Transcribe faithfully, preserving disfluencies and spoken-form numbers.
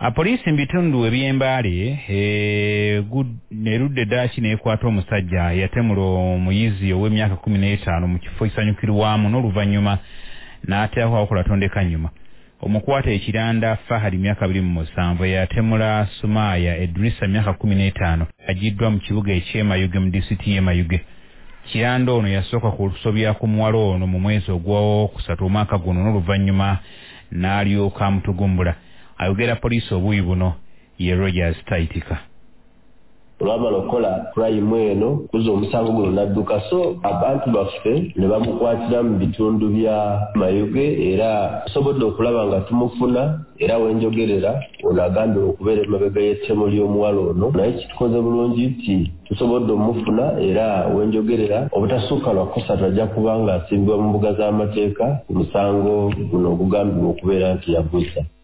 Poliisi mbitundu eby'Embale e nerudde ddaaki n'ekwata omusajja yatemula omuyizi ow'emyaka kumi n'etaano mu kifo kisanyukirwamu n'oluvannyuma n'ateekako akola tondeka nnyuma. Omukwata ekiranda Fahadi myaka abiri mu musanvu yatemula Sumaya Edrisa myaka kumi n'etaano agiddwa mu kibuga eky'Emayuge mu disitulikiti y'Emayuge. Kiranda ono yasooka ku lusobya ku muwala ono mu mwezi ogwokusatu omwaka guno n'oluvannyuma n'alyoka amutugumbula. Ayogera poliisi obuuyi buno ye Rogers Taitika. Olwamala okukola crime eno kuza omusango guno n'adduka, so abantu baffe ne bamukwatira mu bitundu bya Mayuge era tusobodde okulaba nga tumufuna era wenjogerera ono agambye okubeera emabega y'ettemu ly'omuwala ono, naye kitukoze bulungi nti tusobodde omufuna era wenjogerera obutasukka lwa kusatu ajja kuba nga asimbibwa mu mbuga z'amateeka ku musango guno ogugambibwa okubeera nti yaguza.